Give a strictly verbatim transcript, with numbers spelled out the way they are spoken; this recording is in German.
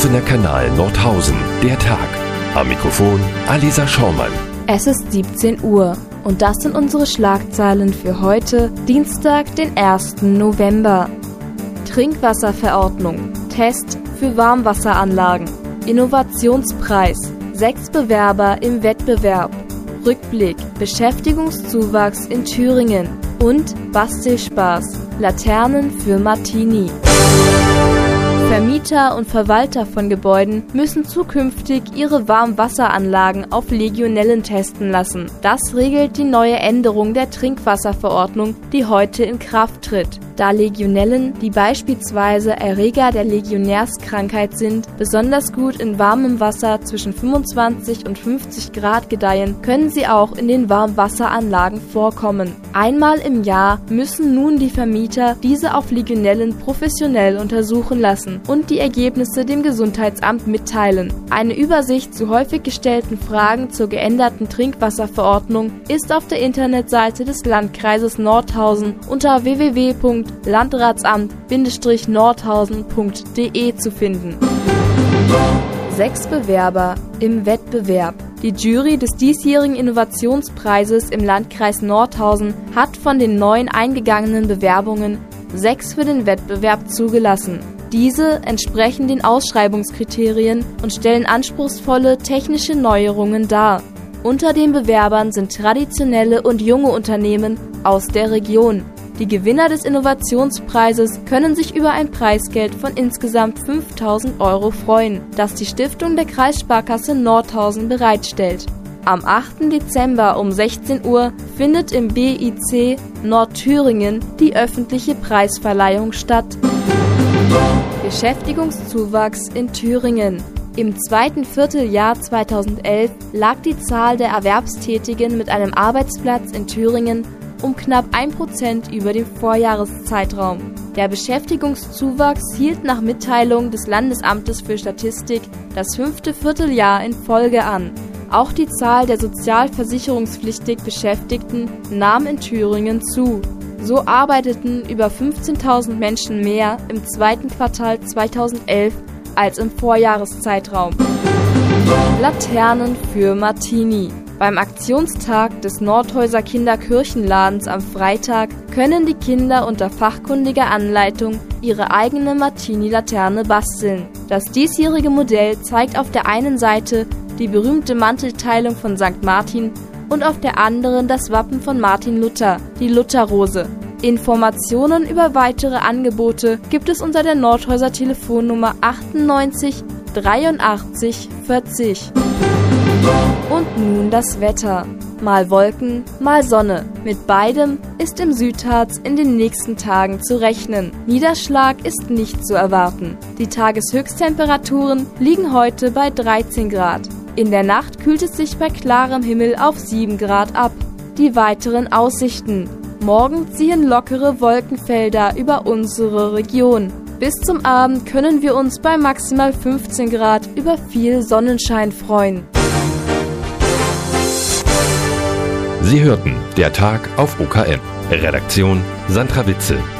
Geschlossener Kanal Nordhausen, der Tag. Am Mikrofon Alisa Schaumann. Es ist siebzehn Uhr und das sind unsere Schlagzeilen für heute, Dienstag, den ersten November. Trinkwasserverordnung, Test für Warmwasseranlagen, Innovationspreis, sechs Bewerber im Wettbewerb, Rückblick, Beschäftigungszuwachs in Thüringen und Bastelspaß, Laternen für Martini. Vermieter und Verwalter von Gebäuden müssen zukünftig ihre Warmwasseranlagen auf Legionellen testen lassen. Das regelt die neue Änderung der Trinkwasserverordnung, die heute in Kraft tritt. Da Legionellen, die beispielsweise Erreger der Legionärskrankheit sind, besonders gut in warmem Wasser zwischen fünfundzwanzig und fünfzig Grad gedeihen, können sie auch in den Warmwasseranlagen vorkommen. Einmal im Jahr müssen nun die Vermieter diese auf Legionellen professionell untersuchen lassen und die Ergebnisse dem Gesundheitsamt mitteilen. Eine Übersicht zu häufig gestellten Fragen zur geänderten Trinkwasserverordnung ist auf der Internetseite des Landkreises Nordhausen unter w w w punkt landratsamt Bindestrich nordhausen punkt de zu finden. Sechs Bewerber im Wettbewerb. Die Jury des diesjährigen Innovationspreises im Landkreis Nordhausen hat von den neun eingegangenen Bewerbungen sechs für den Wettbewerb zugelassen. Diese entsprechen den Ausschreibungskriterien und stellen anspruchsvolle technische Neuerungen dar. Unter den Bewerbern sind traditionelle und junge Unternehmen aus der Region. Die Gewinner des Innovationspreises können sich über ein Preisgeld von insgesamt fünftausend Euro freuen, das die Stiftung der Kreissparkasse Nordhausen bereitstellt. Am achten Dezember um sechzehn Uhr findet im B I C Nordthüringen die öffentliche Preisverleihung statt. Beschäftigungszuwachs in Thüringen. Im zweiten Vierteljahr zweitausendelf lag die Zahl der Erwerbstätigen mit einem Arbeitsplatz in Thüringen um knapp ein Prozent über dem Vorjahreszeitraum. Der Beschäftigungszuwachs hielt nach Mitteilung des Landesamtes für Statistik das fünfte Vierteljahr in Folge an. Auch die Zahl der sozialversicherungspflichtig Beschäftigten nahm in Thüringen zu. So arbeiteten über fünfzehntausend Menschen mehr im zweiten Quartal zweitausendelf als im Vorjahreszeitraum. Laternen für Martini. Beim Aktionstag des Nordhäuser Kinderkirchenladens am Freitag können die Kinder unter fachkundiger Anleitung ihre eigene Martini-Laterne basteln. Das diesjährige Modell zeigt auf der einen Seite die berühmte Mantelteilung von Sankt Martin und auf der anderen das Wappen von Martin Luther, die Lutherrose. Informationen über weitere Angebote gibt es unter der Nordhäuser Telefonnummer achtundneunzig dreiundachtzig vierzig. Und nun das Wetter. Mal Wolken, mal Sonne. Mit beidem ist im Südharz in den nächsten Tagen zu rechnen. Niederschlag ist nicht zu erwarten. Die Tageshöchsttemperaturen liegen heute bei dreizehn Grad. In der Nacht kühlt es sich bei klarem Himmel auf sieben Grad ab. Die weiteren Aussichten. Morgen ziehen lockere Wolkenfelder über unsere Region. Bis zum Abend können wir uns bei maximal fünfzehn Grad über viel Sonnenschein freuen. Sie hörten der Tag auf O K M. Redaktion Sandra Witzel.